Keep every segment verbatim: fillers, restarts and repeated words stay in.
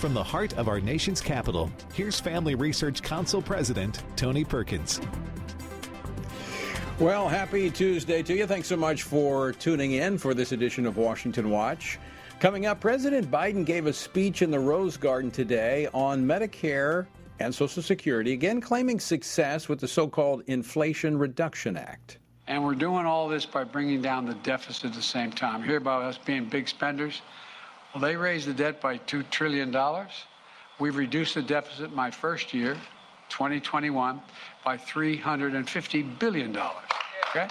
from the heart of our nation's capital, here's Family Research Council President Tony Perkins. Well, happy Tuesday to you. Thanks so much for tuning in for this edition of Washington Watch. Coming up, President Biden gave a speech in the Rose Garden today on Medicare and Social Security, again claiming success with the so-called Inflation Reduction Act. And we're doing all this by bringing down the deficit at the same time. You hear about us being big spenders? Well, they raised the debt by two trillion dollars. We've reduced the deficit my first year, twenty twenty-one, by three hundred fifty billion dollars. Okay?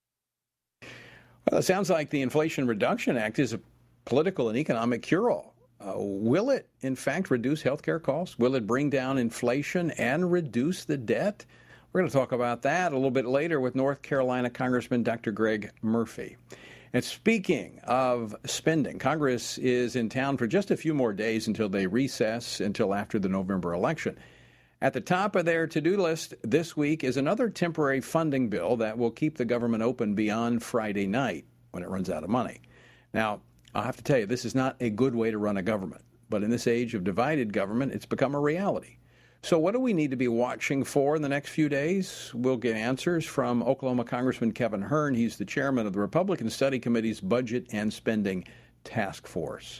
Well, it sounds like the Inflation Reduction Act is a political and economic cure-all. Uh, will it, in fact, reduce healthcare costs? Will it bring down inflation and reduce the debt? We're going to talk about that a little bit later with North Carolina Congressman Doctor Greg Murphy. And speaking of spending, Congress is in town for just a few more days until they recess until after the November election. At the top of their to-do list this week is another temporary funding bill that will keep the government open beyond Friday night when it runs out of money. Now, I'll have to tell you, this is not a good way to run a government. But in this age of divided government, it's become a reality. So what do we need to be watching for in the next few days? We'll get answers from Oklahoma Congressman Kevin Hern. He's the chairman of the Republican Study Committee's Budget and Spending Task Force.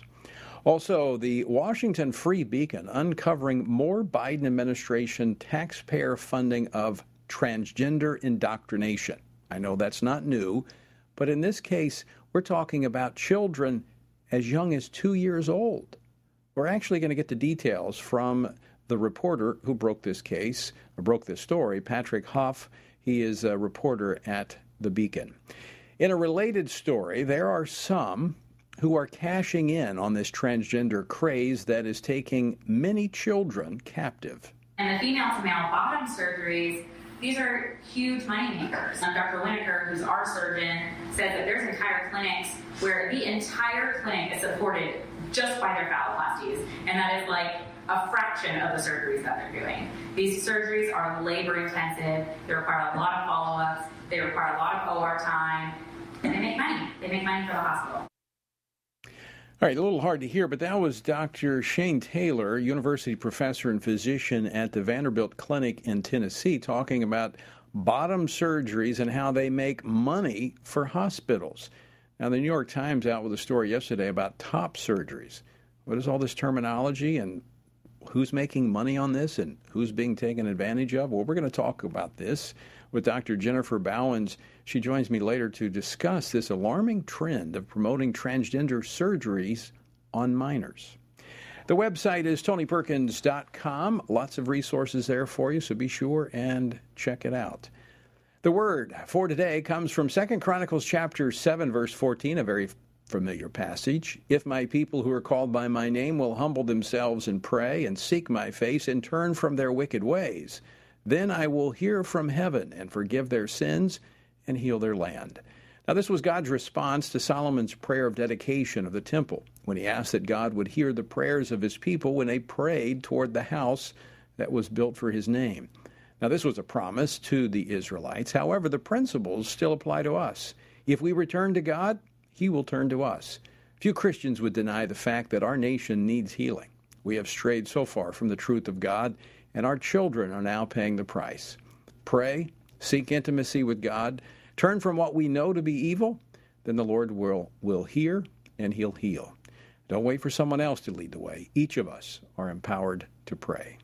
Also, the Washington Free Beacon uncovering more Biden administration taxpayer funding of transgender indoctrination. I know that's not new, but in this case, we're talking about children as young as two years old. We're actually going to get the details from the reporter who broke this case, or broke this story, Patrick Hoff. He is a reporter at The Beacon. In a related story, there are some who are cashing in on this transgender craze that is taking many children captive. And the female-to-male bottom surgeries, these are huge money makers. And Doctor Winokur, who's our surgeon, says that there's entire clinics where the entire clinic is supported just by their phalloplasties. And that is like a fraction of the surgeries that they're doing. These surgeries are labor-intensive. They require a lot of follow-ups. They require a lot of O R time. And they make money. They make money for the hospital. All right, a little hard to hear, but that was Doctor Shane Taylor, university professor and physician at the Vanderbilt Clinic in Tennessee, talking about bottom surgeries and how they make money for hospitals. Now, the New York Times out with a story yesterday about top surgeries. What is all this terminology and who's making money on this and who's being taken advantage of? Well, we're going to talk about this with Doctor Jennifer Bowens. She joins me later to discuss this alarming trend of promoting transgender surgeries on minors. The website is tony perkins dot com. Lots of resources there for you, so be sure and check it out. The word for today comes from Second Chronicles chapter seven, verse fourteen, a very familiar passage. If my people who are called by my name will humble themselves and pray and seek my face and turn from their wicked ways, then I will hear from heaven and forgive their sins and heal their land. Now, this was God's response to Solomon's prayer of dedication of the temple, when he asked that God would hear the prayers of his people when they prayed toward the house that was built for his name. Now, this was a promise to the Israelites. However, the principles still apply to us. If we return to God, he will turn to us. Few Christians would deny the fact that our nation needs healing. We have strayed so far from the truth of God, and our children are now paying the price. Pray, seek intimacy with God, turn from what we know to be evil, then the Lord will, will hear and he'll heal. Don't wait for someone else to lead the way. Each of us are empowered to pray.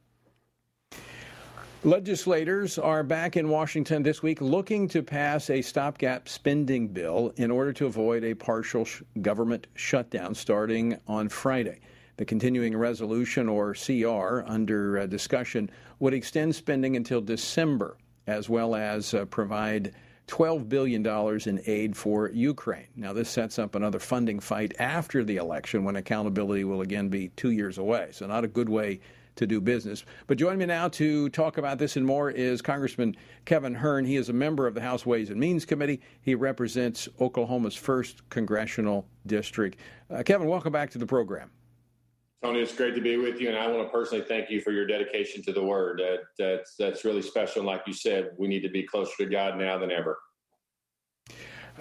Legislators are back in Washington this week looking to pass a stopgap spending bill in order to avoid a partial sh- government shutdown starting on Friday. The continuing resolution, or C R, under uh, discussion would extend spending until December, as well as uh, provide twelve billion dollars in aid for Ukraine. Now, this sets up another funding fight after the election when accountability will again be two years away. So not a good way to do business. But joining me now to talk about this and more is Congressman Kevin Hern. He is a member of the House Ways and Means Committee. He represents Oklahoma's first congressional district. Uh, Kevin, welcome back to the program. Tony, it's great to be with you, and I want to personally thank you for your dedication to the Word. That, that's, that's really special. And like you said, we need to be closer to God now than ever.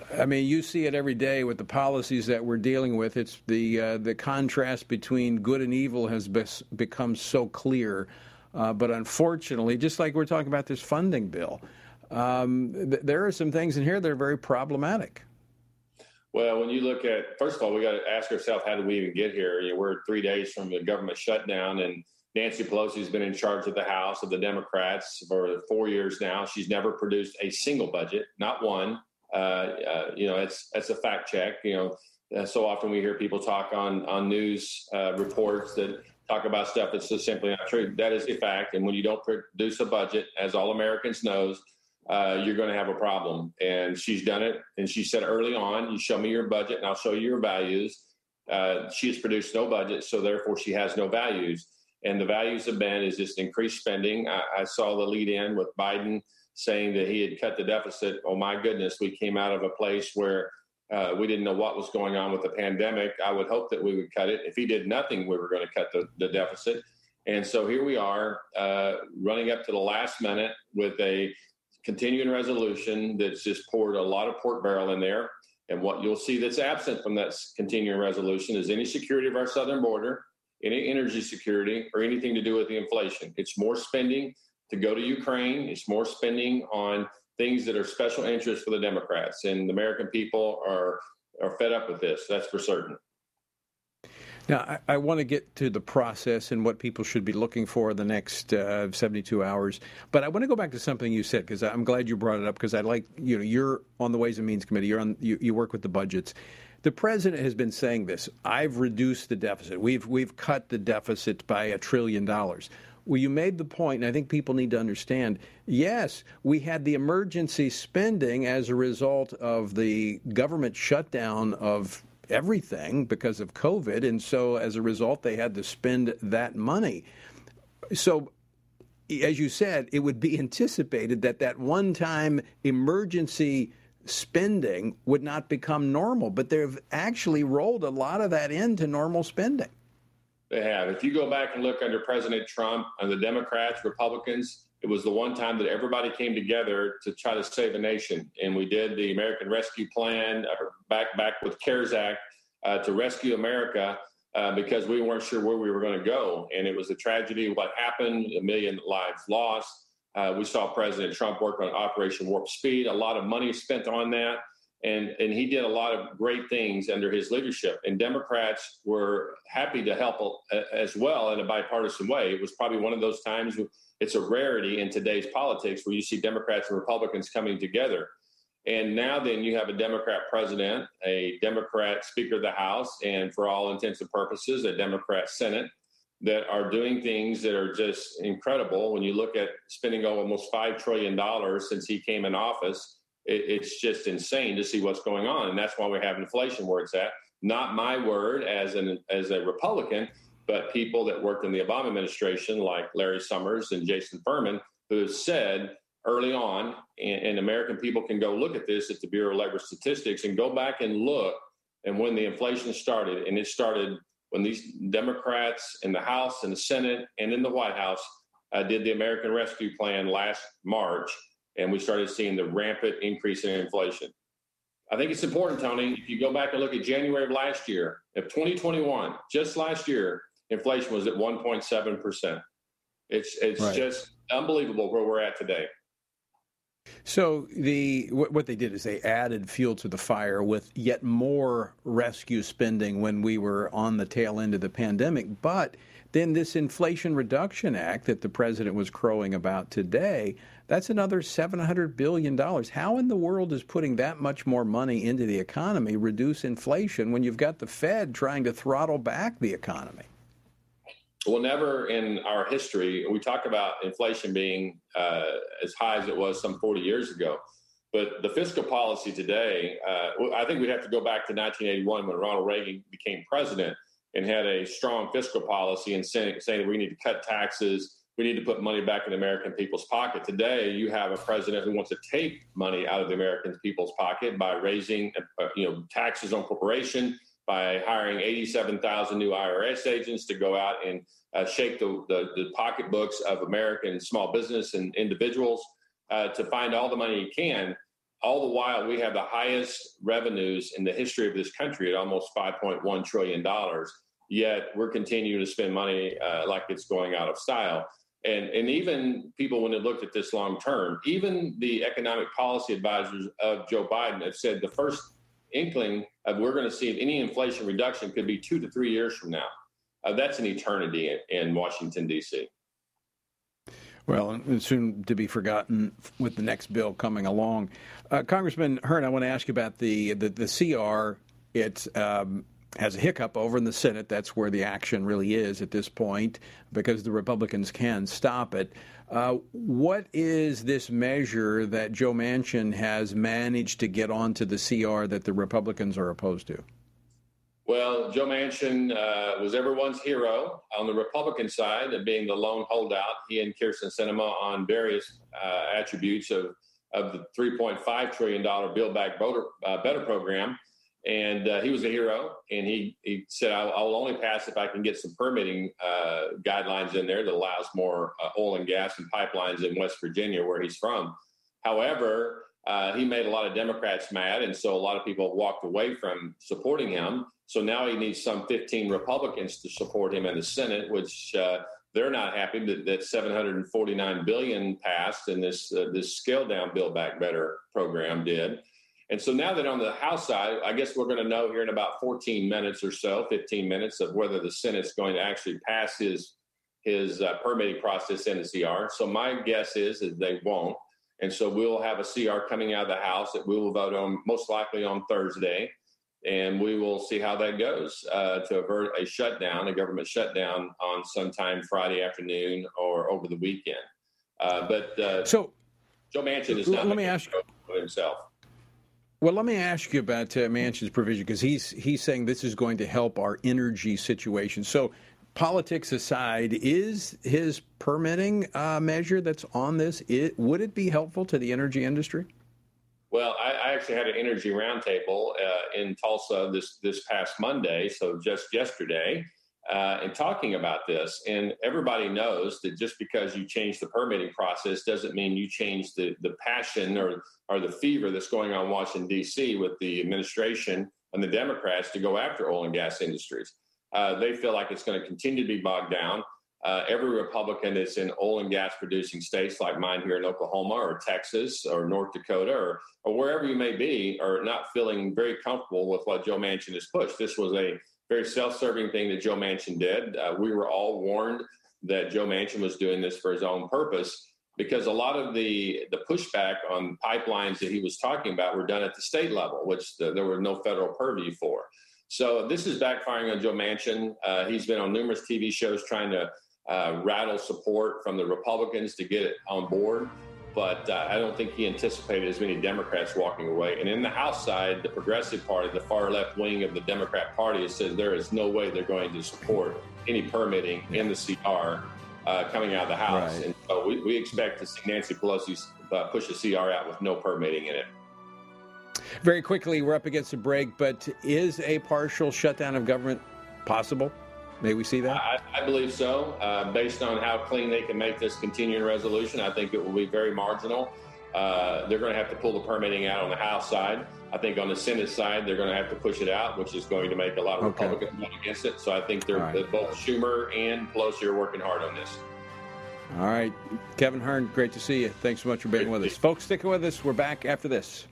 I mean, you see it every day with the policies that we're dealing with. It's the uh, the contrast between good and evil has be- become so clear. Uh, but unfortunately, just like we're talking about this funding bill, um, th- there are some things in here that are very problematic. Well, when you look at, first of all, we got to ask ourselves, how did we even get here? You know, we're three days from the government shutdown, and Nancy Pelosi's been in charge of the House of the Democrats for four years now. She's never produced a single budget, not one. Uh, uh, you know, it's that's a fact check. You know, uh, so often we hear people talk on on news uh, reports that talk about stuff that's just simply not true. That is a fact. And when you don't produce a budget, as all Americans knows, uh, you're going to have a problem. And she's done it. And she said early on, you show me your budget and I'll show you your values. Uh, she has produced no budget, so therefore she has no values. And the values have been is just increased spending. I, I saw the lead in with Biden saying that he had cut the deficit. Oh, my goodness, we came out of a place where uh, we didn't know what was going on with the pandemic. I would hope that we would cut it. If he did nothing, we were going to cut the, the deficit. And so here we are uh, running up to the last minute with a continuing resolution that's just poured a lot of pork barrel in there. And what you'll see that's absent from that continuing resolution is any security of our southern border, any energy security, or anything to do with the inflation. It's more spending to go to Ukraine. It's more spending on things that are special interest for the Democrats. And the American people are are fed up with this. That's for certain. Now, I, I want to get to the process and what people should be looking for the next uh, seventy-two hours. But I want to go back to something you said, because I'm glad you brought it up, because I like, you know, you're on the Ways and Means Committee. You're on, you, you work with the budgets. The president has been saying this. I've reduced the deficit. We've we've cut the deficit by a trillion dollars. Well, you made the point, and I think people need to understand, yes, we had the emergency spending as a result of the government shutdown of everything because of COVID, and so as a result, they had to spend that money. So, as you said, it would be anticipated that that one-time emergency spending would not become normal, but they've actually rolled a lot of that into normal spending. They have. If you go back and look under President Trump and the Democrats, Republicans, it was the one time that everybody came together to try to save a nation. And we did the American Rescue Plan uh, back back with CARES Act uh, to rescue America uh, because we weren't sure where we were going to go. And it was a tragedy of what happened, a million lives lost. Uh, we saw President Trump work on Operation Warp Speed, a lot of money spent on that. And, and he did a lot of great things under his leadership. And Democrats were happy to help as well in a bipartisan way. It was probably one of those times, it's a rarity in today's politics where you see Democrats and Republicans coming together. And now then you have a Democrat president, a Democrat Speaker of the House, and for all intents and purposes, a Democrat Senate that are doing things that are just incredible. When you look at spending almost five trillion dollars since he came in office, it's just insane to see what's going on. And that's why we have inflation where it's at. Not my word as an as a Republican, but people that worked in the Obama administration, like Larry Summers and Jason Furman, who have said early on, and, and American people can go look at this at the Bureau of Labor Statistics and go back and look. And when the inflation started, and it started when these Democrats in the House and the Senate and in the White House uh, did the American Rescue Plan last March, and we started seeing the rampant increase in inflation. I think it's important, Tony, if you go back and look at January of last year, of twenty twenty-one, just last year, inflation was at one point seven percent. It's it's right. Just unbelievable where we're at today. So the what they did is they added fuel to the fire with yet more rescue spending when we were on the tail end of the pandemic. But then this Inflation Reduction Act that the president was crowing about today, that's another seven hundred billion dollars. How in the world is putting that much more money into the economy reduce inflation when you've got the Fed trying to throttle back the economy? Well, never in our history, we talk about inflation being uh, as high as it was some forty years ago. But the fiscal policy today, uh, I think we'd have to go back to nineteen eighty-one when Ronald Reagan became president and had a strong fiscal policy and saying, saying we need to cut taxes, we need to put money back in the American people's pocket. Today, you have a president who wants to take money out of the American people's pocket by raising uh, you know, taxes on corporation, by hiring eighty-seven thousand new I R S agents to go out and uh, shake the, the, the pocketbooks of American small business and individuals uh, to find all the money he can. all the while, we have the highest revenues in the history of this country at almost five point one trillion dollars, yet we're continuing to spend money uh, like it's going out of style. And, and even people, when they looked at this long term, even the economic policy advisors of Joe Biden have said the first inkling of we're going to see any inflation reduction could be two to three years from now. Uh, that's an eternity in, in Washington, D C Well, and soon to be forgotten with the next bill coming along. Uh, Congressman Hern, I want to ask you about the the, the C R. It um, has a hiccup over in the Senate. That's where the action really is at this point, because the Republicans can stop it. Uh, what is this measure that Joe Manchin has managed to get onto the C R that the Republicans are opposed to? Well, Joe Manchin uh, was everyone's hero on the Republican side of being the lone holdout. He and Kyrsten Sinema on various uh, attributes of, of the three point five trillion dollars Build Back Better, uh, Better program. And uh, he was a hero. And he, he said, I'll, I'll only pass if I can get some permitting uh, guidelines in there that allows more uh, oil and gas and pipelines in West Virginia, where he's from. However, uh, he made a lot of Democrats mad. And so a lot of people walked away from supporting him. So now he needs some fifteen Republicans to support him in the Senate, which uh, they're not happy that, that seven hundred forty-nine billion dollars passed and this uh, this scaled down Build Back Better program did. And so now that on the House side, I guess we're going to know here in about fourteen minutes or so, fifteen minutes, of whether the Senate's going to actually pass his his uh, permitting process in the C R. So my guess is is they won't. And so we'll have a C R coming out of the House that we will vote on most likely on Thursday. And we will see how that goes uh, to avert a shutdown, a government shutdown on sometime Friday afternoon or over the weekend. Uh, but uh, so Joe Manchin is not let me ask you himself. Well, let me ask you about uh, Manchin's provision, because he's he's saying this is going to help our energy situation. So, politics aside, is his permitting uh, measure that's on this, it, would it be helpful to the energy industry? Well, I, I actually had an energy roundtable uh, in Tulsa this this past Monday, so just yesterday, uh, and talking about this. And everybody knows that just because you change the permitting process doesn't mean you change the, the passion or, or the fever that's going on in Washington, D C with the administration and the Democrats to go after oil and gas industries. Uh, they feel like it's going to continue to be bogged down. Uh, every Republican that's in oil and gas producing states like mine here in Oklahoma or Texas or North Dakota or, or wherever you may be are not feeling very comfortable with what Joe Manchin has pushed. This was a very self-serving thing that Joe Manchin did. Uh, we were all warned that Joe Manchin was doing this for his own purpose, because a lot of the, the pushback on pipelines that he was talking about were done at the state level, which the, there were no federal purview for. So this is backfiring on Joe Manchin. Uh, he's been on numerous T V shows trying to Uh, rattle support from the Republicans to get it on board. But uh, I don't think he anticipated as many Democrats walking away. And in the House side, the progressive party, the far left wing of the Democrat Party, says there is no way they're going to support any permitting in the C R uh, coming out of the House. Right. And so we, we expect to see Nancy Pelosi uh, push the C R out with no permitting in it. Very quickly, we're up against a break, but is a partial shutdown of government possible? May we see that? I, I believe so. Uh, based on how clean they can make this continuing resolution, I think it will be very marginal. Uh, they're going to have to pull the permitting out on the House side. I think on the Senate side, they're going to have to push it out, which is going to make a lot of okay. Republicans vote against it. So I think they're right. both Schumer and Pelosi are working hard on this. All right. Kevin Hern, great to see you. Thanks so much for being great with us. Folks, stick with us. We're back after this.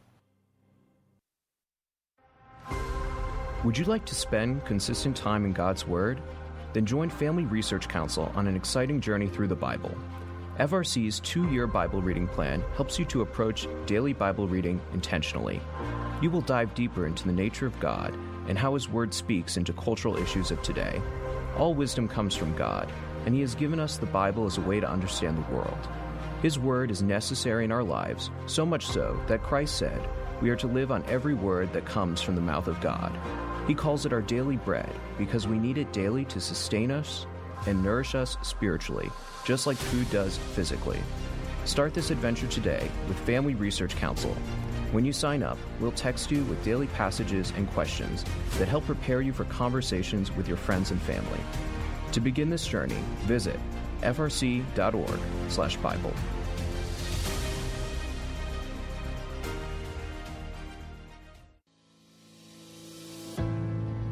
Would you like to spend consistent time in God's Word? Then join Family Research Council on an exciting journey through the Bible. F R C's two-year Bible reading plan helps you to approach daily Bible reading intentionally. You will dive deeper into the nature of God and how His Word speaks into cultural issues of today. All wisdom comes from God, and He has given us the Bible as a way to understand the world. His Word is necessary in our lives, so much so that Christ said we are to live on every word that comes from the mouth of God. He calls it our daily bread because we need it daily to sustain us and nourish us spiritually, just like food does physically. Start this adventure today with Family Research Council. When you sign up, we'll text you with daily passages and questions that help prepare you for conversations with your friends and family. To begin this journey, visit frc.org slash Bible.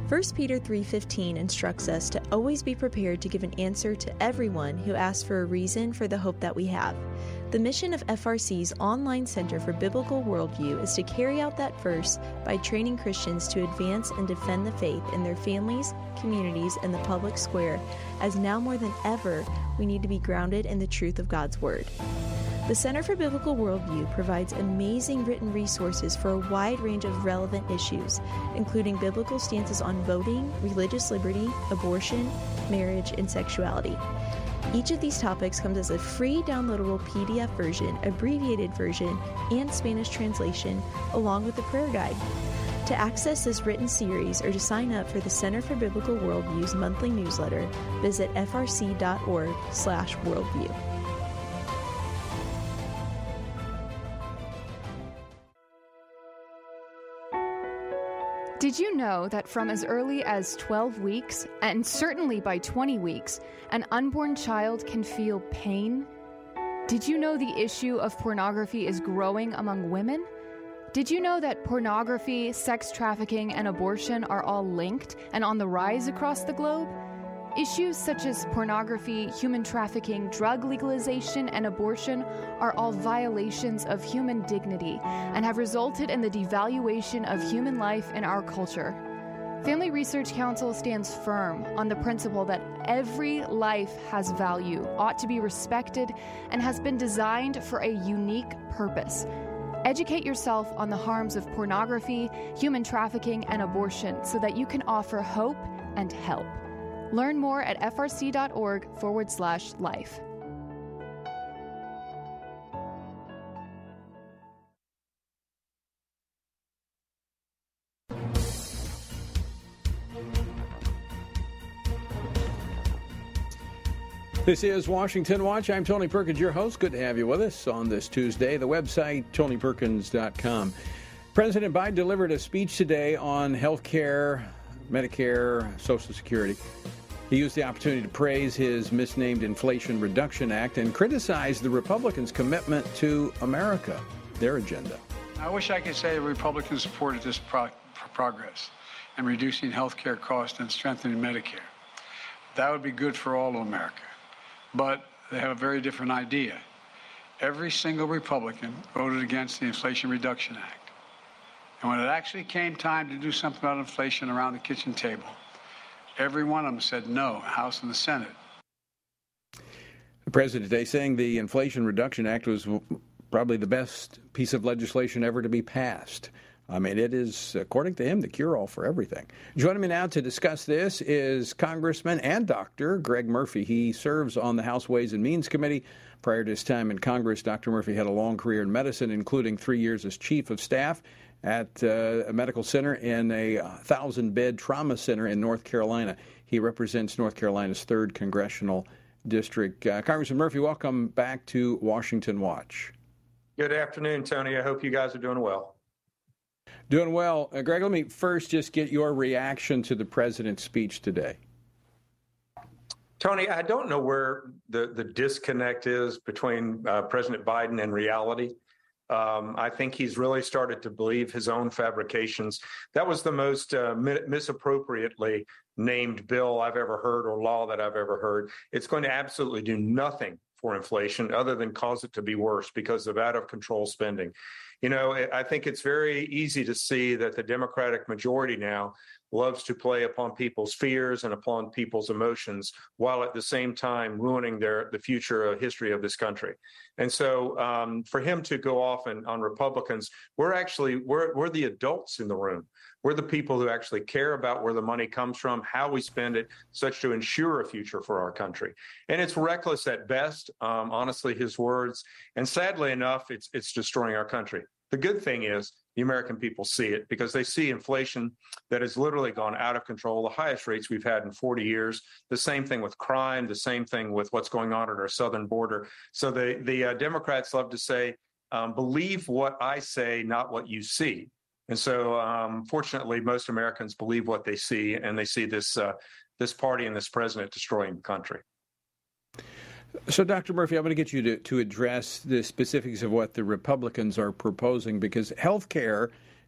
First Peter three fifteen instructs us to always be prepared to give an answer to everyone who asks for a reason for the hope that we have. The mission of F R C's online Center for Biblical Worldview is to carry out that verse by training Christians to advance and defend the faith in their families, communities, and the public square, as now more than ever, we need to be grounded in the truth of God's Word. The Center for Biblical Worldview provides amazing written resources for a wide range of relevant issues, including biblical stances on voting, religious liberty, abortion, marriage, and sexuality. Each of these topics comes as a free downloadable P D F version, abbreviated version, and Spanish translation, along with a prayer guide. To access this written series or to sign up for the Center for Biblical Worldview's monthly newsletter, visit f r c dot org slash worldview. Did you know that from as early as twelve weeks, and certainly by twenty weeks, an unborn child can feel pain? Did you know the issue of pornography is growing among women? Did you know that pornography, sex trafficking, and abortion are all linked and on the rise across the globe? Issues such as pornography, human trafficking, drug legalization, and abortion are all violations of human dignity and have resulted in the devaluation of human life in our culture. Family Research Council stands firm on the principle that every life has value, ought to be respected, and has been designed for a unique purpose. Educate yourself on the harms of pornography, human trafficking, and abortion so that you can offer hope and help. Learn more at f r c dot org forward slash life. This is Washington Watch. I'm Tony Perkins, your host. Good to have you with us on this Tuesday. The website, tony perkins dot com. President Biden delivered a speech today on health care, Medicare, Social Security. He used the opportunity to praise his misnamed Inflation Reduction Act and criticize the Republicans' commitment to America, their agenda. I wish I could say the Republicans supported this pro- progress in reducing health care costs and strengthening Medicare. That would be good for all of America. But they have a very different idea. Every single Republican voted against the Inflation Reduction Act. And when it actually came time to do something about inflation around the kitchen table, every one of them said no, House and the Senate. The president today saying the Inflation Reduction Act was probably the best piece of legislation ever to be passed. I mean, it is, according to him, the cure-all for everything. Joining me now to discuss this is Congressman and Doctor Greg Murphy. He serves on the House Ways and Means Committee. Prior to his time in Congress, Doctor Murphy had a long career in medicine, including three years as chief of staff at uh, a medical center in a thousand-bed trauma center in North Carolina. He represents North Carolina's third congressional district. Uh, Congressman Murphy, welcome back to Washington Watch. Good afternoon, Tony. I hope you guys are doing well. Doing well. Uh, Greg, let me first just get your reaction to the president's speech today. Tony, I don't know where the, the disconnect is between uh, President Biden and reality. Um, I think he's really started to believe his own fabrications. That was the most uh, misappropriately named bill I've ever heard or law that I've ever heard. It's going to absolutely do nothing for inflation other than cause it to be worse because of out-of-control spending. You know, I think it's very easy to see that the Democratic majority now loves to play upon people's fears and upon people's emotions while at the same time ruining their the future uh, history of this country. And so um, for him to go off and, on Republicans, we're actually we're we're the adults in the room. We're the people who actually care about where the money comes from, how we spend it, such to ensure a future for our country. And it's reckless at best, um, honestly, his words. And sadly enough, it's it's destroying our country. The good thing is the American people see it because they see inflation that has literally gone out of control, the highest rates we've had in forty years. The same thing with crime, the same thing with what's going on at our southern border. So the, the uh, Democrats love to say, um, believe what I say, not what you see. And so, um, fortunately, most Americans believe what they see, and they see this uh, this party and this president destroying the country. So, Doctor Murphy, I'm going to get you to, to address the specifics of what the Republicans are proposing, because health care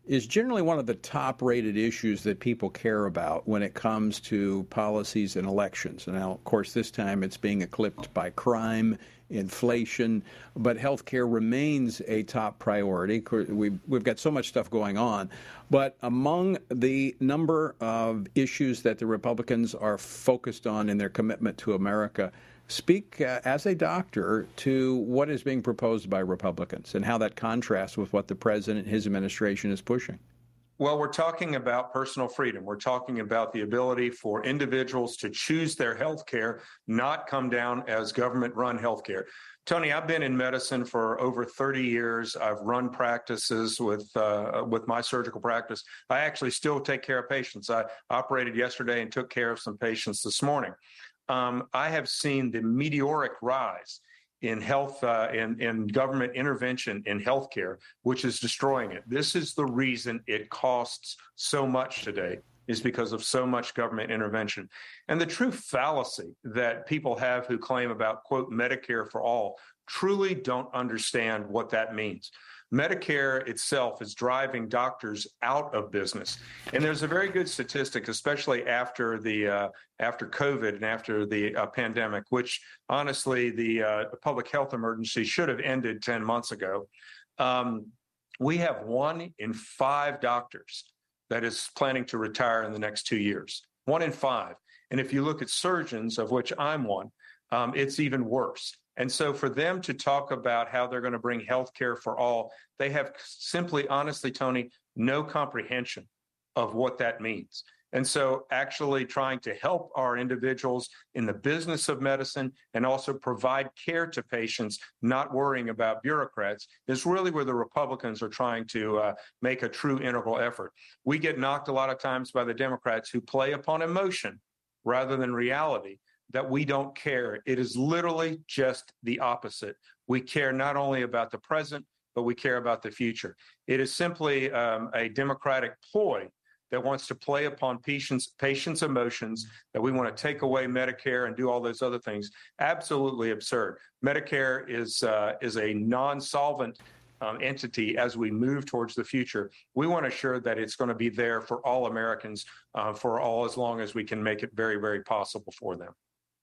is generally one of the top-rated issues that people care about when it comes to policies and elections. And now, of course, this time it's being eclipsed by crime, inflation, but health care remains a top priority. We've, we've got so much stuff going on. But among the number of issues that the Republicans are focused on in their commitment to America, speak uh, as a doctor to what is being proposed by Republicans and how that contrasts with what the president and his administration is pushing. Well, we're talking about personal freedom. We're talking about the ability for individuals to choose their health care, not come down as government-run health care. Tony, I've been in medicine for over thirty years. I've run practices with uh, with my surgical practice. I actually still take care of patients. I operated yesterday and took care of some patients this morning. Um, I have seen the meteoric rise in health uh, in, in government intervention in healthcare, which is destroying it. This is the reason it costs so much today, is because of so much government intervention. And the true fallacy that people have who claim about, quote, Medicare for all, truly don't understand what that means. Medicare itself is driving doctors out of business. And there's a very good statistic, especially after the uh, after COVID and after the uh, pandemic, which honestly, the uh, public health emergency should have ended ten months ago. Um, we have one in five doctors that is planning to retire in the next two years. One in five. And if you look at surgeons, of which I'm one, um, it's even worse. And so for them to talk about how they're going to bring health care for all, they have simply, honestly, Tony, no comprehension of what that means. And so actually trying to help our individuals in the business of medicine and also provide care to patients, not worrying about bureaucrats, is really where the Republicans are trying to uh, make a true integral effort. We get knocked a lot of times by the Democrats who play upon emotion rather than reality, that we don't care. It is literally just the opposite. We care not only about the present, but we care about the future. It is simply um, a Democratic ploy that wants to play upon patients' patients' emotions, that we want to take away Medicare and do all those other things. Absolutely absurd. Medicare is uh, is a non-solvent um, entity as we move towards the future. We want to assure that it's going to be there for all Americans uh, for all as long as we can make it very, very possible for them.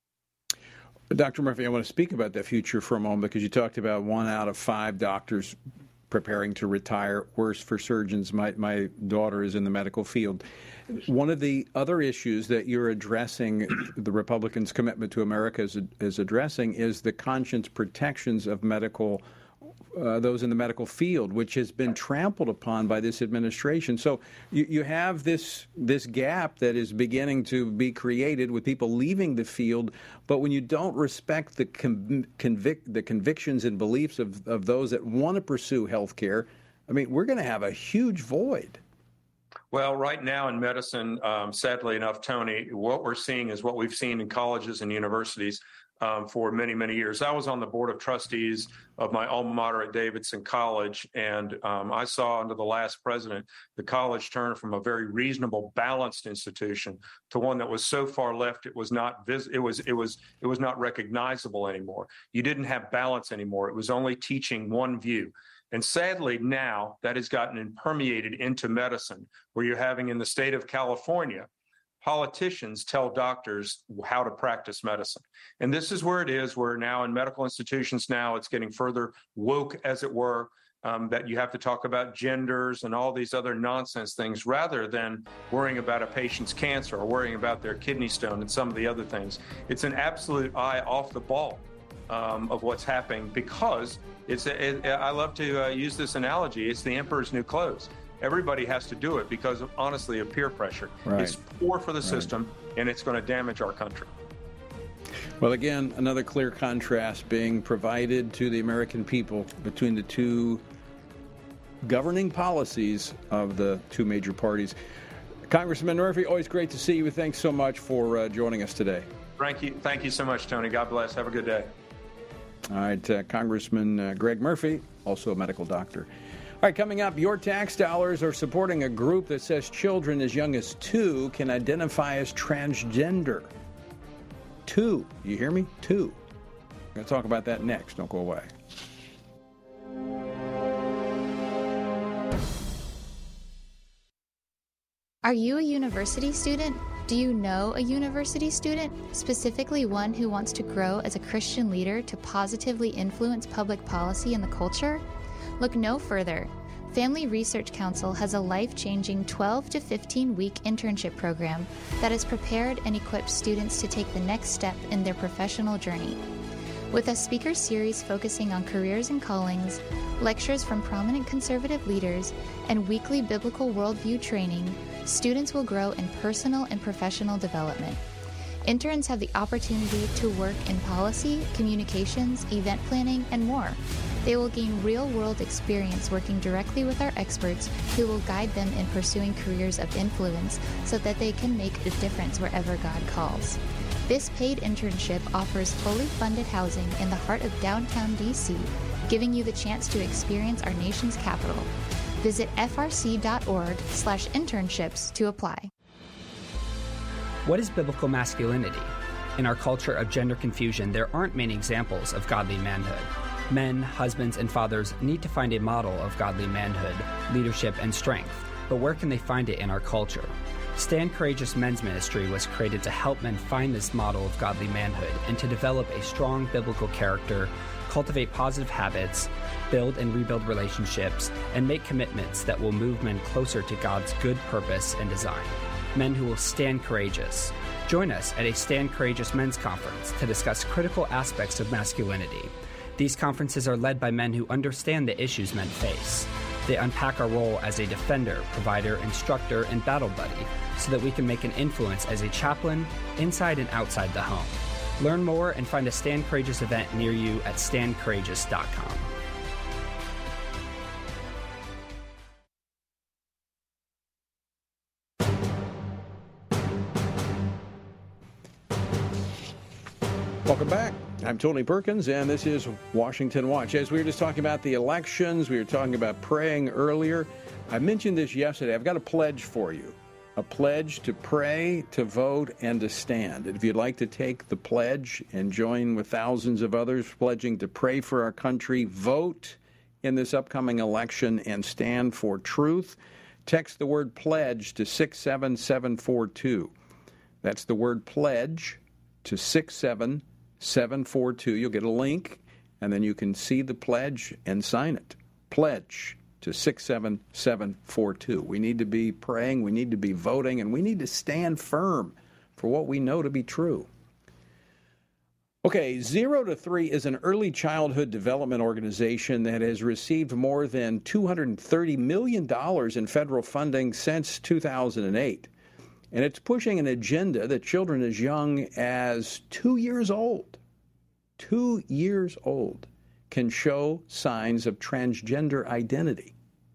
Doctor Murphy, I want to speak about the future for a moment because you talked about one out of five doctors preparing to retire. Worse for surgeons. My, my daughter is in the medical field. One of the other issues that you're addressing, the Republicans' commitment to America is, is addressing, is the conscience protections of medical Uh, those in the medical field, which has been trampled upon by this administration. So you, you have this this gap that is beginning to be created with people leaving the field, but when you don't respect the con- convic- the convictions and beliefs of, of those that want to pursue health care, I mean, we're going to have a huge void. Well, right now in medicine, um, sadly enough, Tony, what we're seeing is what we've seen in colleges and universities um, for many, many years. I was on the board of trustees of my alma mater at Davidson College, and um, I saw under the last president the college turn from a very reasonable, balanced institution to one that was so far left it was not vis- it was it was it was not recognizable anymore. You didn't have balance anymore. It was only teaching one view. And sadly, now that has gotten permeated into medicine, where you're having in the state of California, politicians tell doctors how to practice medicine. And this is where it is. We're now in medical institutions now. It's getting further woke, as it were, um, that you have to talk about genders and all these other nonsense things rather than worrying about a patient's cancer or worrying about their kidney stone and some of the other things. It's an absolute eye off the ball um, of what's happening because it's. A, it, I love to uh, use this analogy. It's the emperor's new clothes. Everybody has to do it because of, honestly, of peer pressure. Right. It's poor for the right. system, and it's going to damage our country. Well, again, another clear contrast being provided to the American people between the two governing policies of the two major parties. Congressman Murphy, always great to see you. Thanks so much for uh, joining us today. Thank you. Thank you so much, Tony. God bless. Have a good day. All right, uh, Congressman uh, Greg Murphy, also a medical doctor. All right, coming up, your tax dollars are supporting a group that says children as young as two can identify as transgender. Two. You hear me? Two. I'm going to talk about that next. Don't go away. Are you a university student? Do you know a university student, specifically one who wants to grow as a Christian leader to positively influence public policy and the culture? Look no further. Family Research Council has a life-changing twelve to fifteen week internship program that has prepared and equipped students to take the next step in their professional journey. With a speaker series focusing on careers and callings, lectures from prominent conservative leaders, and weekly biblical worldview training, students will grow in personal and professional development. Interns have the opportunity to work in policy, communications, event planning, and more. They will gain real-world experience working directly with our experts who will guide them in pursuing careers of influence so that they can make a difference wherever God calls. This paid internship offers fully funded housing in the heart of downtown D C, giving you the chance to experience our nation's capital. Visit frc.org slash internships to apply. What is biblical masculinity? In our culture of gender confusion, there aren't many examples of godly manhood. Men, husbands, and fathers need to find a model of godly manhood, leadership, and strength. But where can they find it in our culture? Stand Courageous Men's Ministry was created to help men find this model of godly manhood and to develop a strong biblical character, cultivate positive habits, build and rebuild relationships, and make commitments that will move men closer to God's good purpose and design. Men who will stand courageous. Join us at a Stand Courageous Men's Conference to discuss critical aspects of masculinity. These conferences are led by men who understand the issues men face. They unpack our role as a defender, provider, instructor, and battle buddy so that we can make an influence as a chaplain inside and outside the home. Learn more and find a Stand Courageous event near you at stand courageous dot com. Welcome back. I'm Tony Perkins, and this is Washington Watch. As we were just talking about the elections, we were talking about praying earlier. I mentioned this yesterday. I've got a pledge for you, a pledge to pray, to vote, and to stand. And if you'd like to take the pledge and join with thousands of others pledging to pray for our country, vote in this upcoming election, and stand for truth, text the word pledge to six seven seven four two. That's the word pledge to six seven seven four two. You'll get a link, and then you can see the pledge and sign it. Pledge to six seven seven four two. We need to be praying, we need to be voting, and we need to stand firm for what we know to be true. Okay, Zero to Three is an early childhood development organization that has received more than two hundred thirty million dollars in federal funding since two thousand eight. And it's pushing an agenda that children as young as two years old, two years old, can show signs of transgender identity.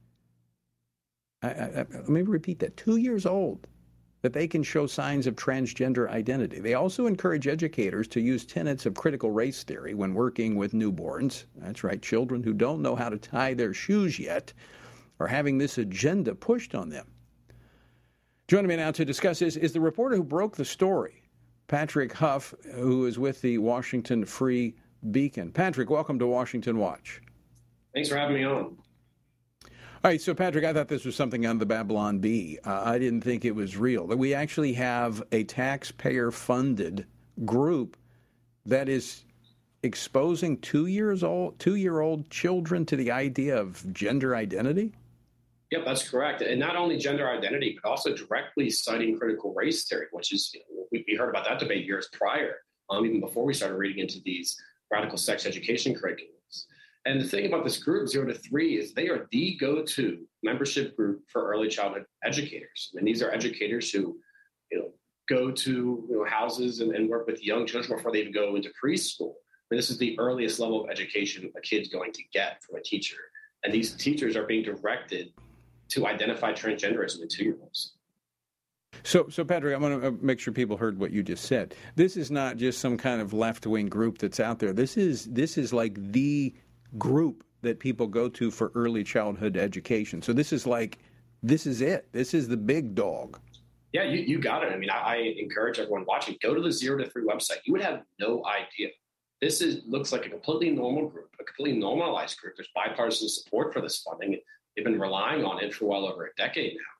I, I, I, let me repeat that. Two years old, that they can show signs of transgender identity. They also encourage educators to use tenets of critical race theory when working with newborns. That's right, children who don't know how to tie their shoes yet are having this agenda pushed on them. Joining me now to discuss this is the reporter who broke the story, Patrick Huff, who is with the Washington Free Beacon. Patrick, welcome to Washington Watch. Thanks for having me on. All right, so Patrick, I thought this was something on the Babylon Bee. Uh, I didn't think it was real. That we actually have a taxpayer-funded group that is exposing two years old, two-year-old children to the idea of gender identity? Yep, that's correct. And not only gender identity, but also directly citing critical race theory, which is, you know, we, we heard about that debate years prior, um, even before we started reading into these radical sex education curriculums. And the thing about this group, Zero to Three, is they are the go-to membership group for early childhood educators. And these are educators who, you know, go to you know, houses and, and work with young children before they even go into preschool. I mean, this is the earliest level of education a kid's going to get from a teacher. And these teachers are being directed to identify transgenderism in two-year-olds. So, so Patrick, I want to make sure people heard what you just said. This is not just some kind of left-wing group that's out there. This is this is like the group that people go to for early childhood education. So this is like, this is it. This is the big dog. Yeah, you, you got it. I mean, I, I encourage everyone watching, go to the Zero to Three website. You would have no idea. This is looks like a completely normal group, a completely normalized group. There's bipartisan support for this funding. They've been relying on it for well over a decade now.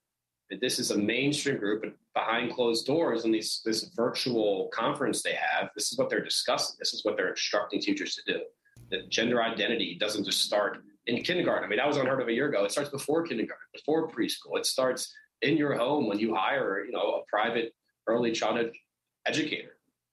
This is a mainstream group, but behind closed doors in these, this virtual conference they have, this is what they're discussing. This is what they're instructing teachers to do. That gender identity doesn't just start in kindergarten. I mean, that was unheard of a year ago. It starts before kindergarten, before preschool. It starts in your home when you hire, you know, a private early childhood educator.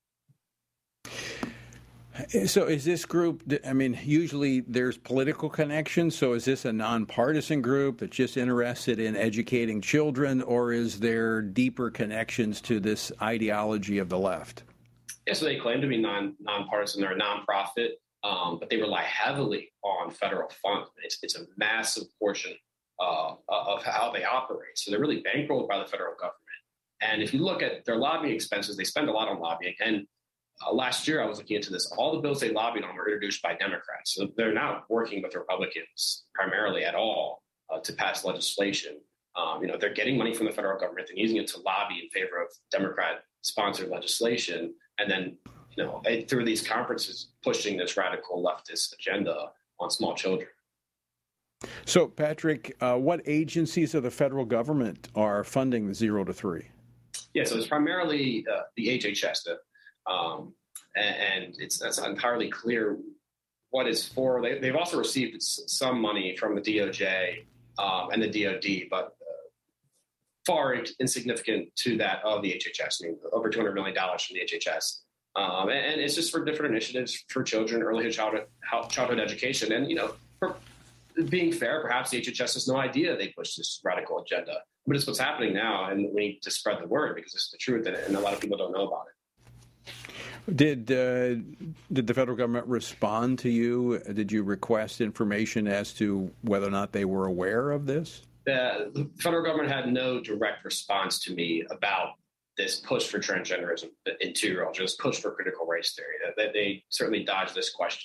So is this group, I mean, usually there's political connections, so is this a nonpartisan group that's just interested in educating children, or is there deeper connections to this ideology of the left? Yeah, so they claim to be non, nonpartisan. They're a nonprofit, um, but they rely heavily on federal funds. It's, it's a massive portion uh, of how they operate. So they're really bankrolled by the federal government. And if you look at their lobbying expenses, they spend a lot on lobbying. And Uh, last year, I was looking into this. All the bills they lobbied on were introduced by Democrats. So they're not working with Republicans primarily at all uh, to pass legislation. Um, you know, they're getting money from the federal government and using it to lobby in favor of Democrat-sponsored legislation. And then, you know, through these conferences, pushing this radical leftist agenda on small children. So, Patrick, uh, what agencies of the federal government are funding the zero to three? Yeah, so it's primarily uh, the H H S, the Um, and, and it's that's entirely clear what is for. They, they've also received some money from the D O J um, and the D O D, but uh, far insignificant to that of the H H S. I mean, over two hundred million dollars from the H H S. Um, and, and it's just for different initiatives for children, early childhood, childhood education. And, you know, for being fair, perhaps the H H S has no idea they push this radical agenda. But it's what's happening now, and we need to spread the word because it's the truth, and, and a lot of people don't know about it. Did uh, did the federal government respond to you? Did you request information as to whether or not they were aware of this? The, the federal government had no direct response to me about this push for transgenderism in two-year-olds, this push for critical race theory. They, they certainly dodged this question.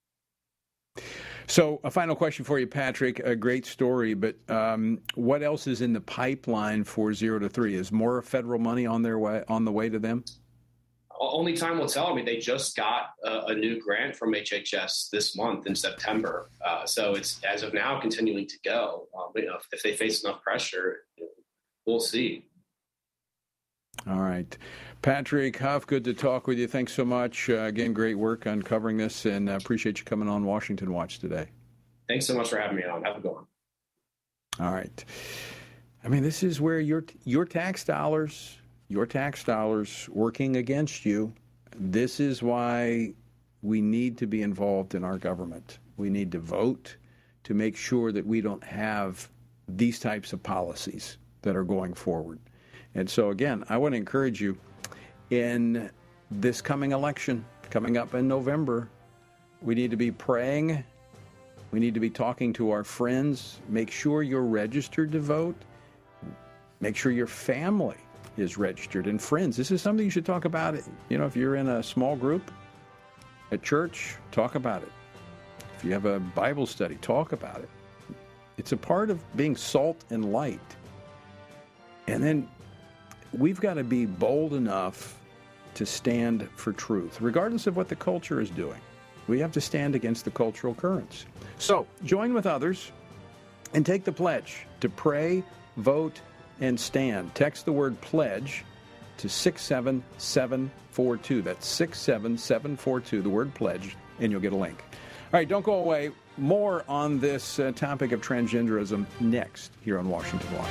So a final question for you, Patrick. A great story, but um, what else is in the pipeline for zero to three? Is more federal money on their way on the way to them? Only time will tell. I mean, they just got a, a new grant from H H S this month in September. Uh, so it's, as of now, continuing to go. Um, you know, if, if they face enough pressure, we'll see. All right. Patrick Huff, good to talk with you. Thanks so much. Uh, again, great work on covering this, and I uh, appreciate you coming on Washington Watch today. Thanks so much for having me on. Have a good one. All right. I mean, this is where your your tax dollars... Your tax dollars working against you. This is why we need to be involved in our government. We need to vote to make sure that we don't have these types of policies that are going forward. And so, again, I want to encourage you in this coming election, coming up in November, we need to be praying. We need to be talking to our friends. Make sure you're registered to vote. Make sure your family is registered, and friends. This is something you should talk about. You know, if you're in a small group at church, talk about it. If you have a Bible study, talk about it. It's a part of being salt and light. And then we've got to be bold enough to stand for truth, regardless of what the culture is doing. We have to stand against the cultural currents. So join with others and take the pledge to pray, vote, and stand. Text the word pledge to six seven seven four two. That's six seven seven four two, the word pledge, and you'll get a link. All right, don't go away. More on this uh, topic of transgenderism next here on Washington Watch.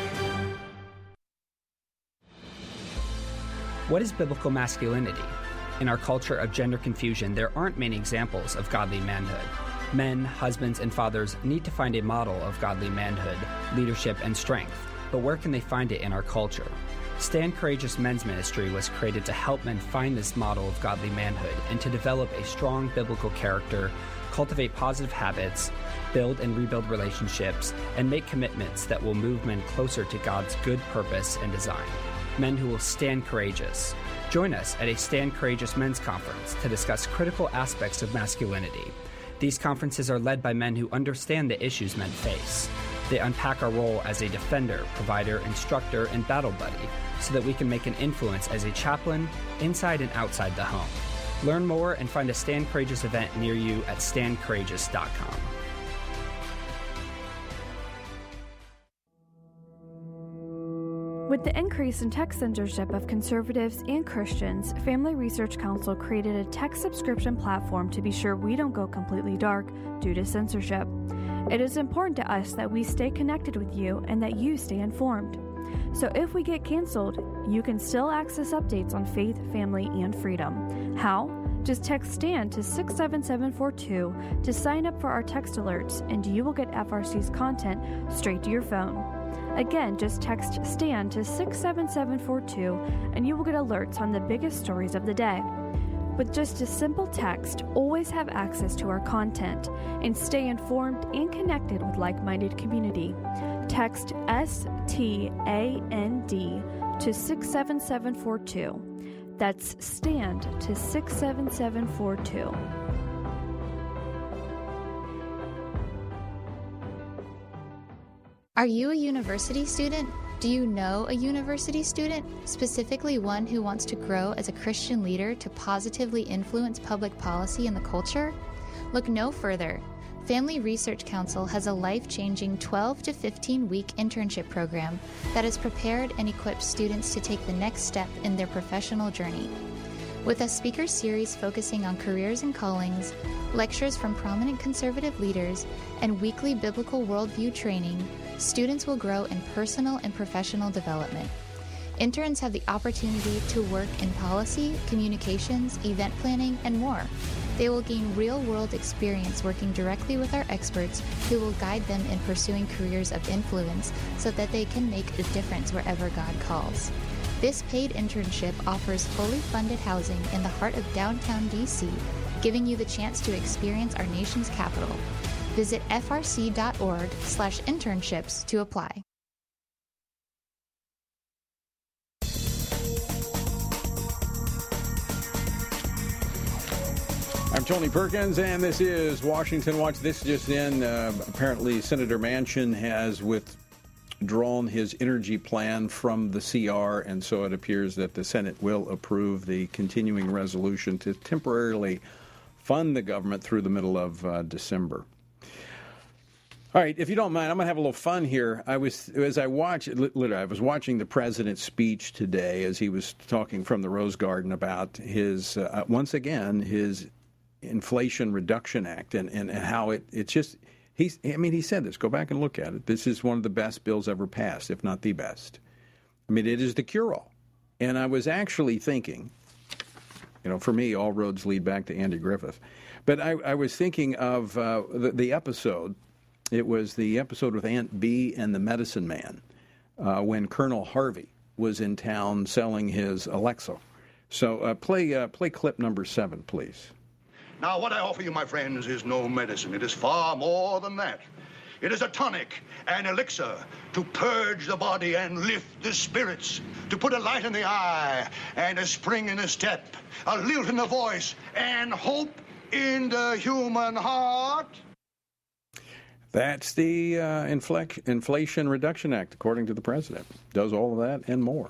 What is biblical masculinity? In our culture of gender confusion, there aren't many examples of godly manhood. Men, husbands, and fathers need to find a model of godly manhood, leadership, and strength. But where can they find it in our culture? Stand Courageous Men's Ministry was created to help men find this model of godly manhood and to develop a strong biblical character, cultivate positive habits, build and rebuild relationships, and make commitments that will move men closer to God's good purpose and design. Men who will stand courageous. Join us at a Stand Courageous Men's Conference to discuss critical aspects of masculinity. These conferences are led by men who understand the issues men face. They unpack our role as a defender, provider, instructor, and battle buddy so that we can make an influence as a chaplain inside and outside the home. Learn more and find a Stand Courageous event near you at stand courageous dot com. With the increase in tech censorship of conservatives and Christians, Family Research Council created a tech subscription platform to be sure we don't go completely dark due to censorship. It is important to us that we stay connected with you and that you stay informed. So if we get canceled, you can still access updates on faith, family, and freedom. How? Just text STAND to six seven seven four two to sign up for our text alerts, and you will get F R C's content straight to your phone. Again, just text STAND to six seven seven four two, and you will get alerts on the biggest stories of the day. With just a simple text, always have access to our content and stay informed and connected with like-minded community. Text S T A N D to six seven seven four two. That's STAND to six seven seven four two. Are you a university student? Do you know a university student, specifically one who wants to grow as a Christian leader to positively influence public policy and the culture? Look no further. Family Research Council has a life-changing twelve to fifteen week internship program that has prepared and equipped students to take the next step in their professional journey. With a speaker series focusing on careers and callings, lectures from prominent conservative leaders, and weekly biblical worldview training, students will grow in personal and professional development. Interns have the opportunity to work in policy, communications, event planning, and more. They will gain real-world experience working directly with our experts who will guide them in pursuing careers of influence so that they can make a difference wherever God calls. This paid internship offers fully funded housing in the heart of downtown D C, giving you the chance to experience our nation's capital. Visit F R C dot org slash internships to apply. I'm Tony Perkins, and this is Washington Watch. This just in, uh, apparently Senator Manchin has withdrawn his energy plan from the C R, and so it appears that the Senate will approve the continuing resolution to temporarily fund the government through the middle of uh, December. All right, if you don't mind, I'm going to have a little fun here. I was, as I watched, literally, I was watching the president's speech today as he was talking from the Rose Garden about his, uh, once again, his Inflation Reduction Act and, and, and how it, it's just, he's, I mean, he said this, go back and look at it. This is one of the best bills ever passed, if not the best. I mean, it is the cure-all. And I was actually thinking, you know, for me, all roads lead back to Andy Griffith. But I, I was thinking of uh, the, the episode. It was the episode with Aunt Bee and the Medicine Man uh, when Colonel Harvey was in town selling his Alexa. So uh, play uh, play clip number seven, please. Now, what I offer you, my friends, is no medicine. It is far more than that. It is a tonic, an elixir to purge the body and lift the spirits, to put a light in the eye and a spring in the step, a lilt in the voice, and hope in the human heart. That's the uh, Infl- Inflation Reduction Act, according to the president. Does all of that and more.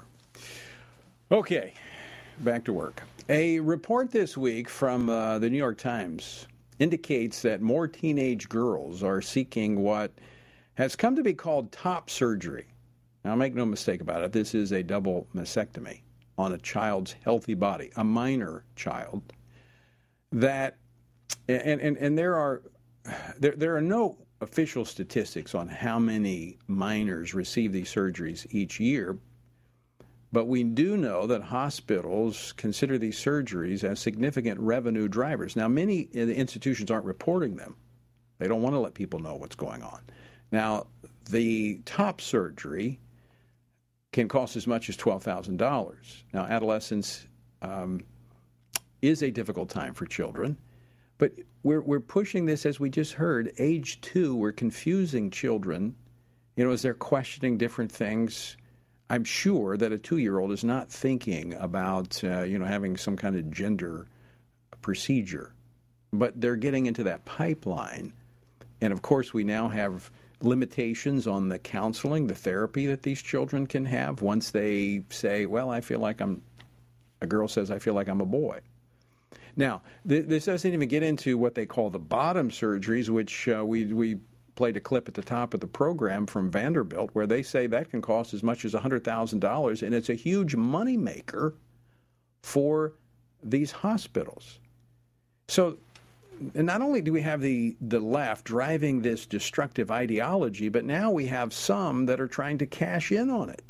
Okay, back to work. A report this week from uh, the New York Times indicates that more teenage girls are seeking what has come to be called top surgery. Now, make no mistake about it, this is a double mastectomy on a child's healthy body, a minor child. That, and, and, and there are there, there are no official statistics on how many minors receive these surgeries each year, but we do know that hospitals consider these surgeries as significant revenue drivers. Now, many of the institutions aren't reporting them. They don't want to let people know what's going on. Now, the top surgery can cost as much as twelve thousand dollars. Now, adolescence um, is a difficult time for children, but we're we're pushing this, as we just heard, age two. We're confusing children, you know, as they're questioning different things. I'm sure that a two-year-old is not thinking about, uh, you know, having some kind of gender procedure, but they're getting into that pipeline. And, of course, we now have limitations on the counseling, the therapy that these children can have once they say, well, I feel like I'm, a girl says, I feel like I'm a boy. Now, th- this doesn't even get into what they call the bottom surgeries, which uh, we we played a clip at the top of the program from Vanderbilt where they say that can cost as much as one hundred thousand dollars, and it's a huge moneymaker for these hospitals. So and not only do we have the, the left driving this destructive ideology, but now we have some that are trying to cash in on it.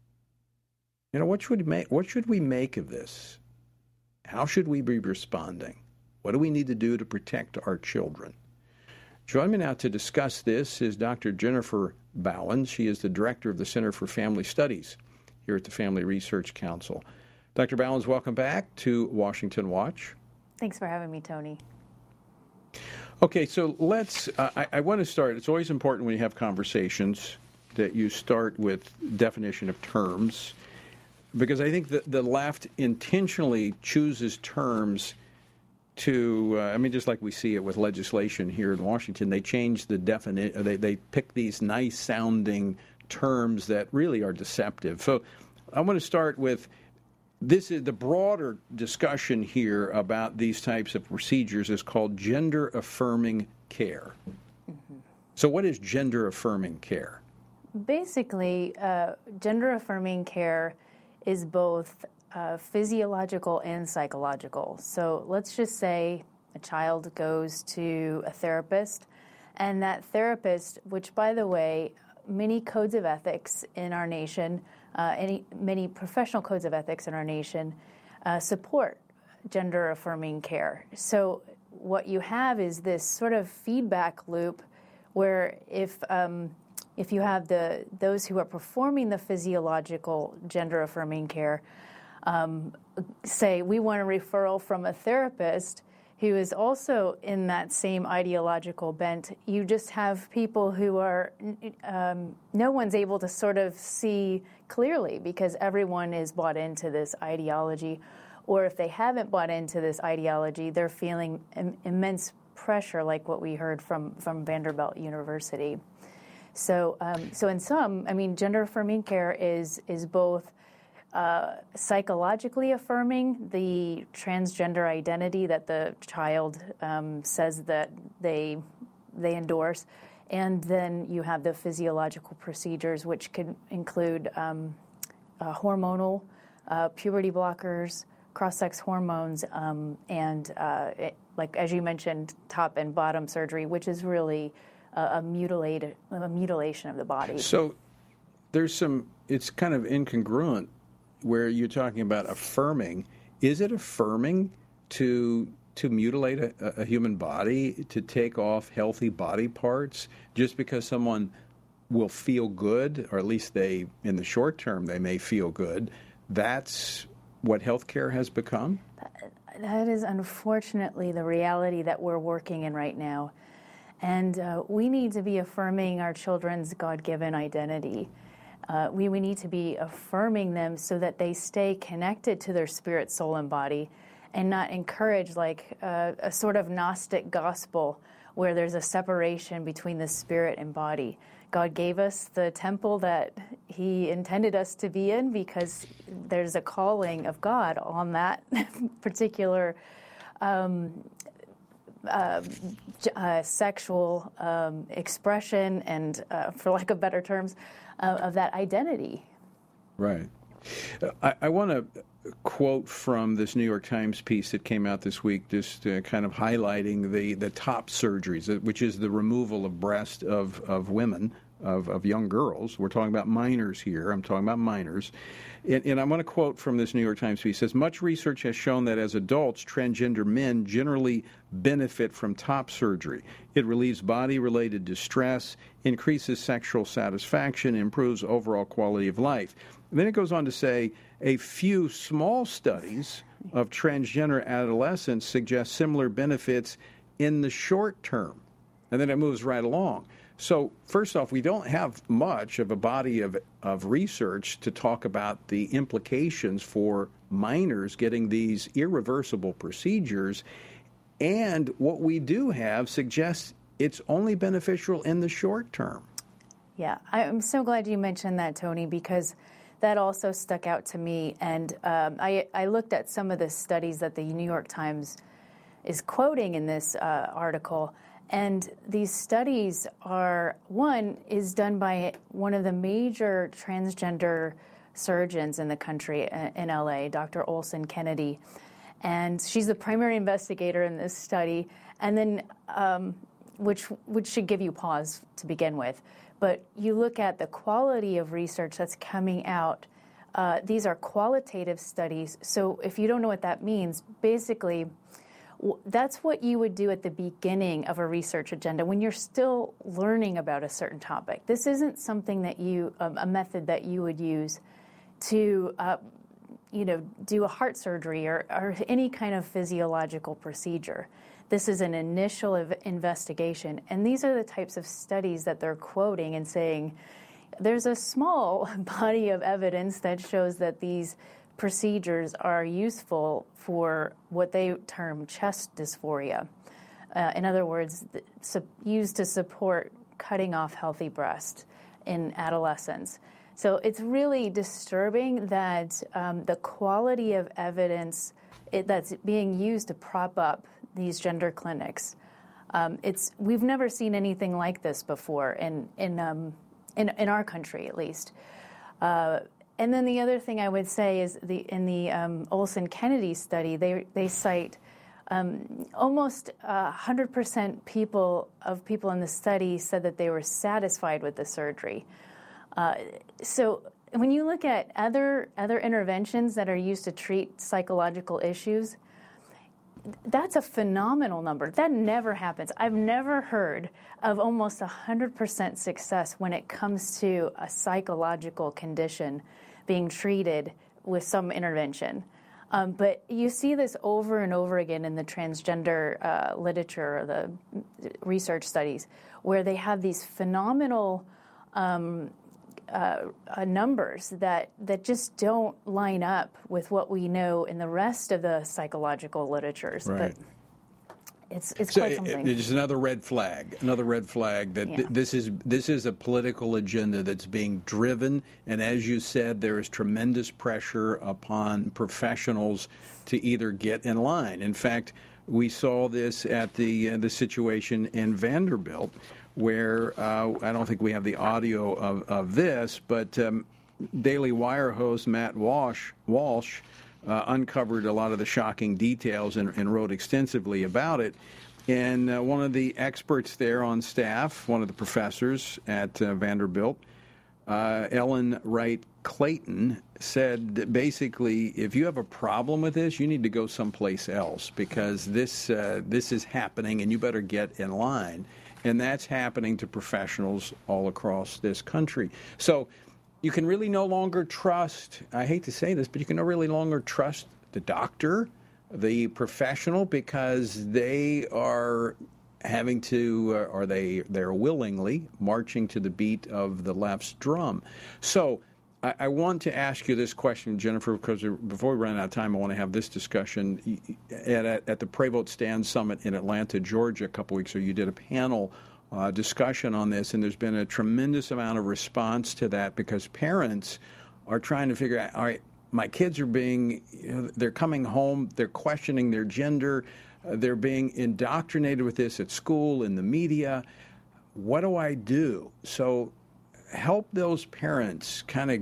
You know, what should we make, what should we make of this? How should we be responding? What do we need to do to protect our children? Joining me now to discuss this is Doctor Jennifer Bowens. She is the director of the Center for Family Studies here at the Family Research Council. Doctor Bowens, welcome back to Washington Watch. Thanks for having me, Tony. Okay, so let's, uh, I, I want to start, it's always important when you have conversations that you start with definition of terms, because I think that the left intentionally chooses terms to, uh, I mean, just like we see it with legislation here in Washington, they change the definition, they, they pick these nice-sounding terms that really are deceptive. So I want to start with, this is the broader discussion here about these types of procedures is called gender-affirming care. Mm-hmm. So what is gender-affirming care? Basically, uh, gender-affirming care is both uh, physiological and psychological. So let's just say a child goes to a therapist, and that therapist, which, by the way, many codes of ethics in our nation, uh, any many professional codes of ethics in our nation uh, support gender-affirming care. So what you have is this sort of feedback loop where if um, if you have the those who are performing the physiological gender-affirming care um, say, we want a referral from a therapist who is also in that same ideological bent, you just have people who are, um, no one's able to sort of see clearly because everyone is bought into this ideology. Or if they haven't bought into this ideology, they're feeling im- immense pressure, like what we heard from, from Vanderbilt University. So, um, so in some, I mean, gender-affirming care is is both uh, psychologically affirming the transgender identity that the child um, says that they they endorse, and then you have the physiological procedures, which can include um, uh, hormonal, uh, puberty blockers, cross-sex hormones, um, and uh, it, like as you mentioned, top and bottom surgery, which is really Uh, a mutilated, a mutilation of the body. So there's some, it's kind of incongruent where you're talking about affirming. Is it affirming to to mutilate a, a human body, to take off healthy body parts just because someone will feel good, or at least they, in the short term, they may feel good? That's what healthcare has become? That is unfortunately the reality that we're working in right now. And uh, we need to be affirming our children's God-given identity. Uh, we, we need to be affirming them so that they stay connected to their spirit, soul, and body, and not encourage like uh, a sort of Gnostic gospel where there's a separation between the spirit and body. God gave us the temple that He intended us to be in because there's a calling of God on that particular um Uh, uh, sexual um, expression and, uh, for lack of better terms, uh, of that identity. Right. I, I want to quote from this New York Times piece that came out this week, just uh, kind of highlighting the, the top surgeries, which is the removal of breast of, of women, of, of young girls. We're talking about minors here. I'm talking about minors. And, and I'm going to quote from this New York Times piece. It says, much research has shown that as adults, transgender men generally benefit from top surgery. It relieves body-related distress, increases sexual satisfaction, improves overall quality of life. And then it goes on to say, a few small studies of transgender adolescents suggest similar benefits in the short term. And then it moves right along. So first off, we don't have much of a body of, of research to talk about the implications for minors getting these irreversible procedures. And what we do have suggests it's only beneficial in the short term. Yeah, I'm so glad you mentioned that, Tony, because that also stuck out to me. And um, I, I looked at some of the studies that the New York Times is quoting in this uh, article. And these studies are, one is done by one of the major transgender surgeons in the country in L A, Doctor Olson Kennedy. And she's the primary investigator in this study, and then um, which which should give you pause to begin with. But you look at the quality of research that's coming out. Uh, these are qualitative studies. So if you don't know what that means, basically, w- that's what you would do at the beginning of a research agenda when you're still learning about a certain topic. This isn't something that you, um, a method that you would use to, uh, you know, do a heart surgery or, or any kind of physiological procedure. This is an initial ev- investigation, and these are the types of studies that they're quoting and saying, there's a small body of evidence that shows that these procedures are useful for what they term chest dysphoria. Uh, in other words, su- used to support cutting off healthy breast in adolescents. So it's really disturbing that um, the quality of evidence it, that's being used to prop up these gender clinics. Um, it's we've never seen anything like this before in in um, in, in our country, at least. Uh, and then the other thing I would say is the in the um, Olson Kennedy study, they they cite um, almost uh, one hundred percent people of people in the study said that they were satisfied with the surgery. Uh, so when you look at other other interventions that are used to treat psychological issues, that's a phenomenal number. That never happens. I've never heard of almost one hundred percent success when it comes to a psychological condition being treated with some intervention. Um, but you see this over and over again in the transgender uh, literature, or the research studies, where they have these phenomenal um, uh, uh, numbers that, that just don't line up with what we know in the rest of the psychological literatures. Right. But it's it's so quite it, something. It's just another red flag. Another red flag that Yeah. th- this is this is a political agenda that's being driven, and as you said, there is tremendous pressure upon professionals to either get in line. In fact, we saw this at the uh, the situation in Vanderbilt, where uh, I don't think we have the audio of, of this, but um, Daily Wire host Matt Walsh Walsh. Uh, uncovered a lot of the shocking details and, and wrote extensively about it. And uh, one of the experts there on staff, one of the professors at uh, Vanderbilt, uh, Ellen Wright Clayton, said that basically, if you have a problem with this, you need to go someplace else, because this uh, this is happening and you better get in line. And that's happening to professionals all across this country. So you can really no longer trust, I hate to say this, but you can no really longer trust the doctor, the professional, because they are having to, uh, or they, they're willingly marching to the beat of the left's drum. So I, I want to ask you this question, Jennifer, because before we run out of time, I want to have this discussion. At, at, at the Pray Vote Stand Summit in Atlanta, Georgia, a couple weeks ago, you did a panel Uh, discussion on this, and there's been a tremendous amount of response to that, because parents are trying to figure out, all right, my kids are being, you know, they're coming home, they're questioning their gender, uh, they're being indoctrinated with this at school, in the media. What do I do? So help those parents kind of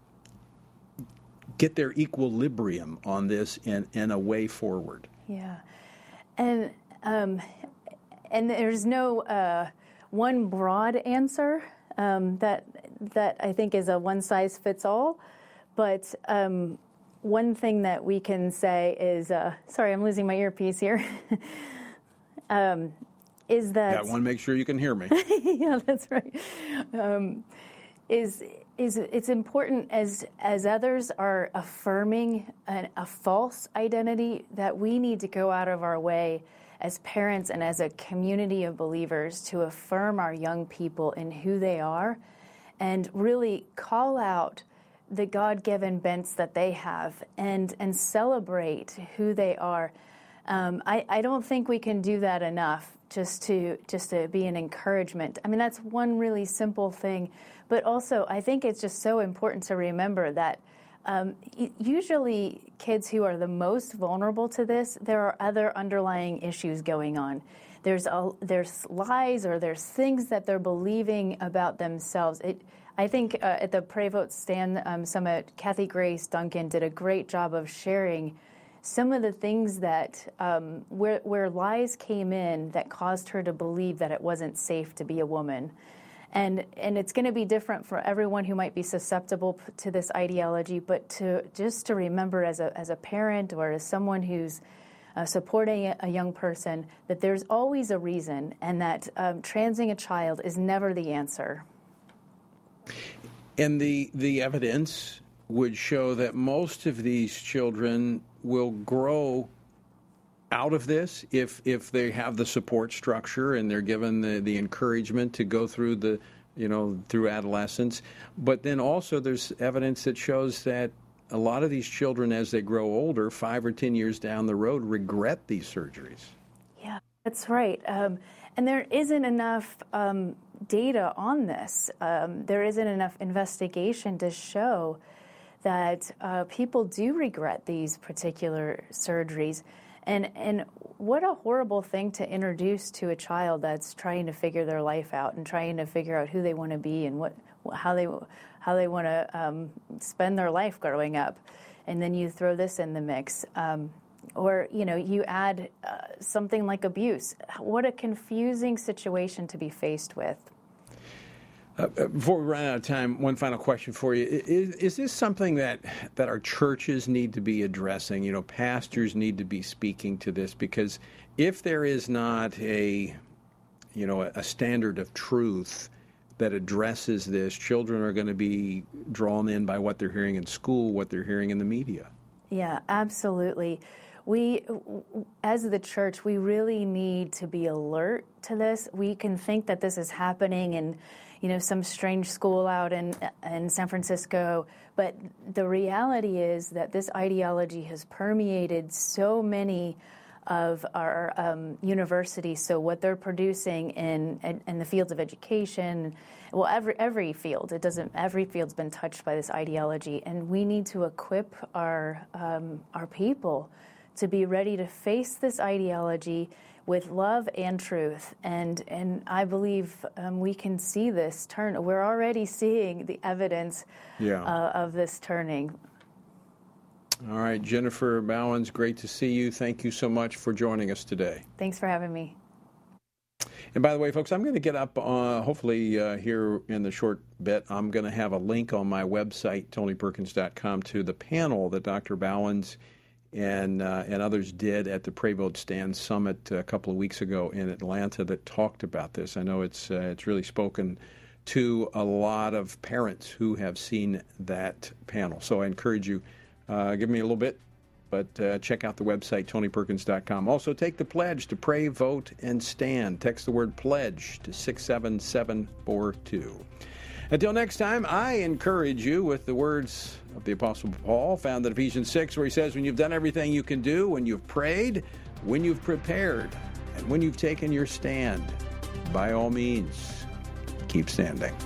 get their equilibrium on this and, and a way forward. Yeah. And um, and there's no uh, one broad answer um, that that I think is a one-size-fits-all. But um, one thing that we can say is, uh, sorry, I'm losing my earpiece here, um, is that... Yeah, I want to make sure you can hear me. Yeah, that's right. Um, is is it's important as as others are affirming an, a false identity, that we need to go out of our way as parents and as a community of believers to affirm our young people in who they are, and really call out the God-given bents that they have, and and celebrate who they are. Um, I, I don't think we can do that enough, just to just to be an encouragement. I mean, that's one really simple thing, but also I think it's just so important to remember that um, usually kids who are the most vulnerable to this, there are other underlying issues going on. there's a, there's lies or there's things that they're believing about themselves. It, I think uh, at the Pray Vote Stand um, Summit, Kathy Grace Duncan did a great job of sharing some of the things that um, where where lies came in that caused her to believe that it wasn't safe to be a woman. And and it's going to be different for everyone who might be susceptible to this ideology, but to just to remember as a as a parent or as someone who's uh, supporting a young person that there's always a reason, and that um, transing a child is never the answer. And the the evidence would show that most of these children will grow out of this if if they have the support structure and they're given the, the encouragement to go through the, you know, through adolescence. But then also there's evidence that shows that a lot of these children, as they grow older, five or ten years down the road, regret these surgeries. Yeah, that's right. Um, and there isn't enough um, data on this. Um, there isn't enough investigation to show that uh, people do regret these particular surgeries. And and what a horrible thing to introduce to a child that's trying to figure their life out and trying to figure out who they want to be and what how they how they want to um, spend their life growing up. And then you throw this in the mix. Um, or, you know, you add uh, something like abuse. What a confusing situation to be faced with. Uh, before we run out of time, one final question for you. Is, is this something that, that our churches need to be addressing? You know, pastors need to be speaking to this, because if there is not a, you know, a standard of truth that addresses this, children are going to be drawn in by what they're hearing in school, what they're hearing in the media. Yeah, absolutely. We, as the church, we really need to be alert to this. We can think that this is happening in, you know, some strange school out in in San Francisco, but the reality is that this ideology has permeated so many of our um, universities. So what they're producing in, in in the fields of education, well, every every field, it doesn't. Every field's been touched by this ideology, and we need to equip our um, our people to be ready to face this ideology with love and truth. And and I believe um, we can see this turn. We're already seeing the evidence yeah. uh, of this turning. All right, Jennifer Bowens, great to see you. Thank you so much for joining us today. Thanks for having me. And by the way, folks, I'm going to get up, uh, hopefully uh, here in the short bit, I'm going to have a link on my website, tony perkins dot com, to the panel that Doctor Bowens and uh, and others did at the Pray Vote Stand Summit a couple of weeks ago in Atlanta that talked about this. I know it's uh, it's really spoken to a lot of parents who have seen that panel. So I encourage you, uh, give me a little bit, but uh, check out the website, tony perkins dot com. Also, take the pledge to pray, vote, and stand. Text the word pledge to six seven seven four two. Until next time, I encourage you with the words of the Apostle Paul, found in Ephesians six, where he says, when you've done everything you can do, when you've prayed, when you've prepared, and when you've taken your stand, by all means, keep standing.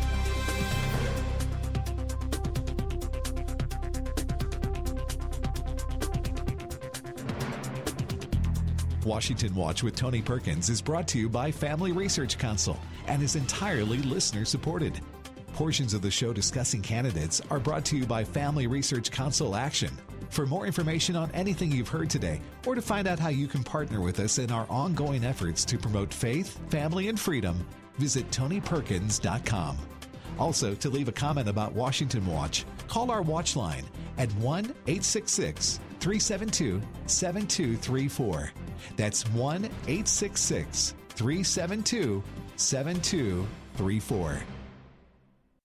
Washington Watch with Tony Perkins is brought to you by Family Research Council and is entirely listener-supported. Portions of the show discussing candidates are brought to you by Family Research Council Action. For more information on anything you've heard today, or to find out how you can partner with us in our ongoing efforts to promote faith, family, and freedom, visit tony perkins dot com. Also, to leave a comment about Washington Watch, call our watch line at one eight six six, three seven two, seven two three four. That's one eight six six, three seven two, seven two three four.